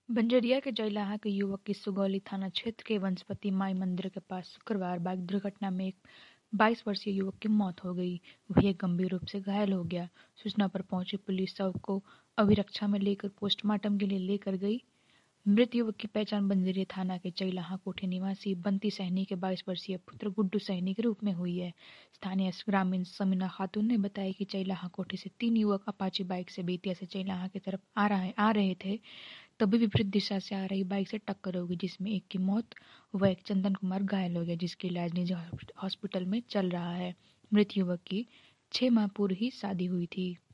बंजरिया के जयलाहा के युवक की सुगौली थाना क्षेत्र के वनस्पति माई मंदिर के पास शुक्रवार बाइक दुर्घटना में एक 22 वर्षीय युवक की मौत हो गई। वह गंभीर रूप से घायल हो गया। सूचना पर पहुंची पुलिस शव को अभिरक्षा में लेकर पोस्टमार्टम के लिए लेकर गई। मृत युवक की पहचान बंजरिया थाना के चैलाहा कोठी निवासी बंती सहनी के 22 वर्षीय पुत्र गुड्डू सहनी के रूप में हुई है। स्थानीय ग्रामीण समीना खातून ने बताया कि चैलाहा कोठी से 3 युवक अपाची बाइक से बेतिया से चैलाहा की तरफ आ रहे थे। तभी विपरीत दिशा से आ रही बाइक से टक्कर हो गई, जिसमें एक की मौत व एक चंदन कुमार घायल हो गया, जिसकी इलाज निजी हॉस्पिटल में चल रहा है। मृत युवक की 6 माह पूर्व ही शादी हुई थी।